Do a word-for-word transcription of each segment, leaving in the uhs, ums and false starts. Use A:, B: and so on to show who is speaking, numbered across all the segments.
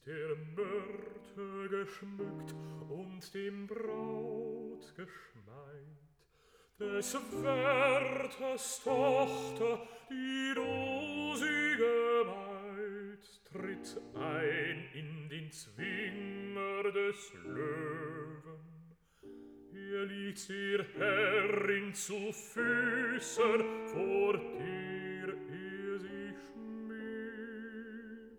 A: der Myrte geschmückt und dem Braut geschmeit. Des Wärters Tochter, die rosige Maid, tritt ein in den Zwinger des Löwen. Hier liegt der Herrin zu Füßen, vor der er sich schmiegt.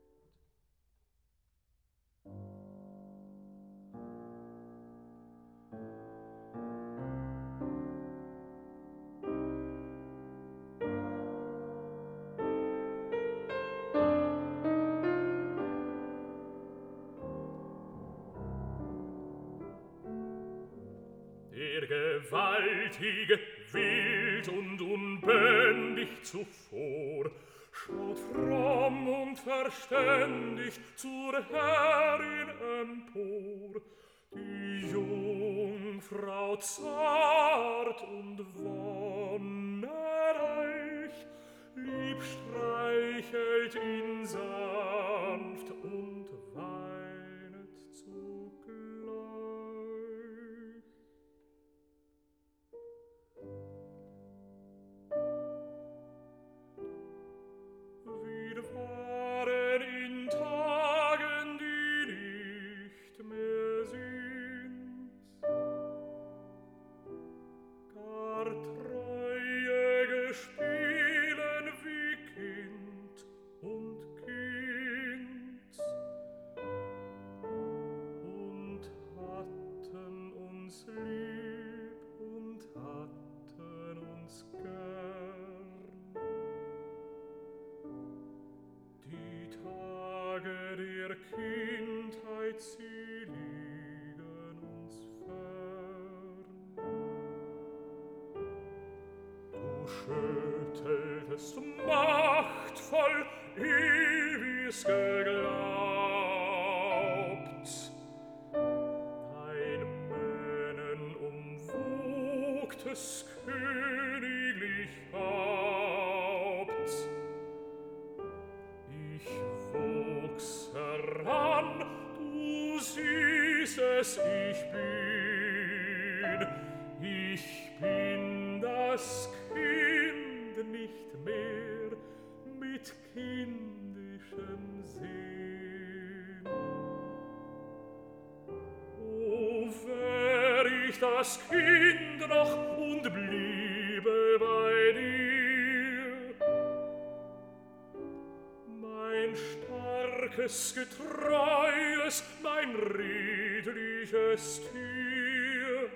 A: Der Gewaltige, wild und unbändig zuvor, schaut fromm und verständig zur Herrin empor. Die Jungfrau zart und wonnereich, lieb streichelt ihn sanft und weinet zugleich. Wir waren in Tagen, die nicht mehr sind, gar Treue gespielen wie Kind und Kind, und hatten uns lieb und hatten uns gern. Die Tage der Kindheit, sie liegen uns fern. Du schütteltest machtvoll, ehe wir's geglaubt. Dein Mähnen umwogtes königlich Haupt. Ich wuchs heran, du siehst es, ich bin, ich bin das Kind nicht mehr mit kindischem Sinn. O, wär ich das Kind noch und bliebe bei dir, mein starkes, getreues, mein redliches Tier.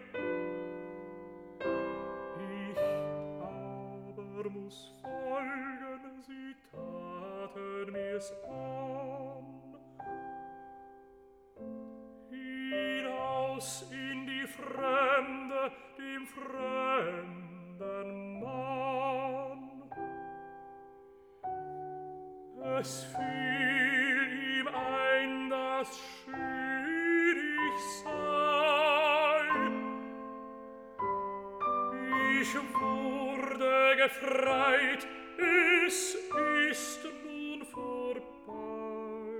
A: Ich aber muß folgen, sie taten mir's an. Hinaus in die Fremde, dem fremden Mann. Es fiel ihm ein, dass schön ich sei. Ich wurde gefreit, es ist nun vorbei.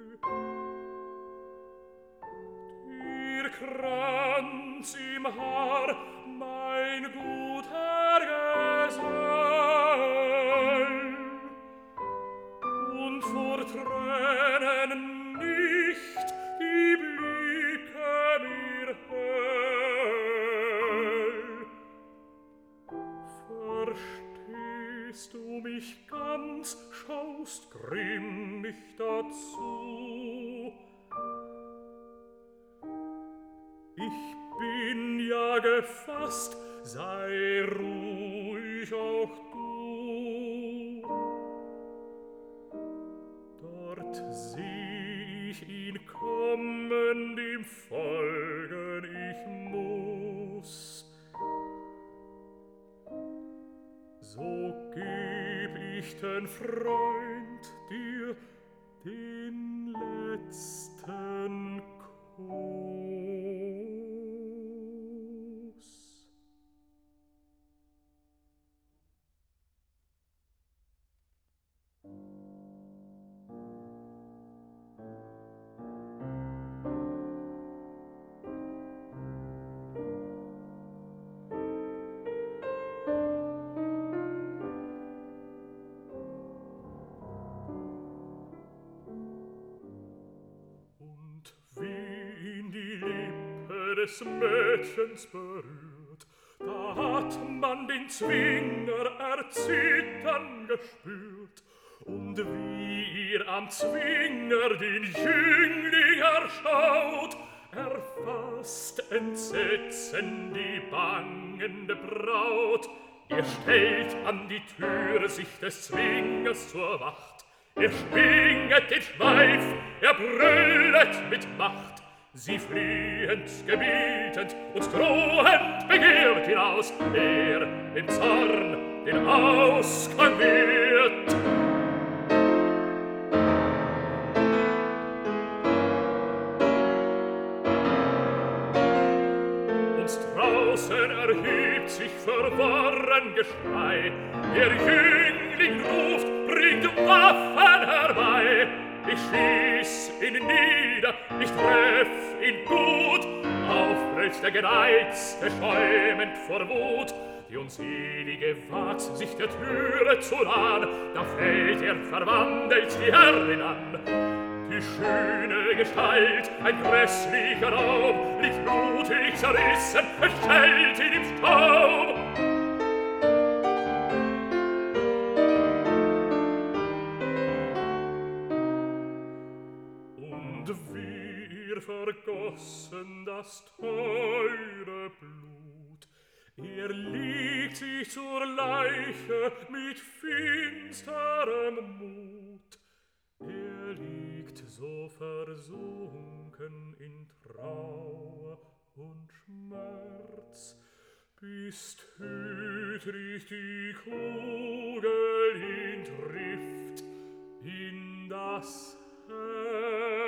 A: Der Kranz im Haar, mein guter Gesell, und vor Tränen nicht die Blicke mir hell. Verstehst du mich ganz, schaust grimmig dazu? Ich bin ja gefasst, sei ruhig auch du. Dort seh ich ihn kommen, dem folgen ich muß. So geb ich den Freund dir den letzten Kuss. des Mädchens berührt, da hat man den Zwinger erzittern gespürt, und wie ihr am Zwinger den Jüngling erschaut, erfasst Entsetzen die bangende Braut. Er stellt an die Türe sich des Zwingers zur Wacht, er schwinget den Schweif, er brüllet mit Macht. Sie fliehend, gebietend und drohend begehrt hinaus, er im Zorn den Ausgang wehrt. Und draußen erhebt sich verworren Geschrei, der Jüngling ruft, bringt Waffen herbei. Ich schieß ihn nieder, ich treff ihn gut, aufbrüllt der Gereizte schäumend vor Wut. Die Unselige wagt sich der Türe zu nahen, da fällt er verwandelt die Herrin an. Die schöne Gestalt, ein grässlicher Raub, liegt blutig zerrissen, es stellt ihn im Staub. Wir vergossen das teure Blut. Er legt sich zur Leiche mit finsterem Mut. Er liegt so versunken in Trauer und Schmerz, bis tödlich die Kugel ihn trifft in das Herz.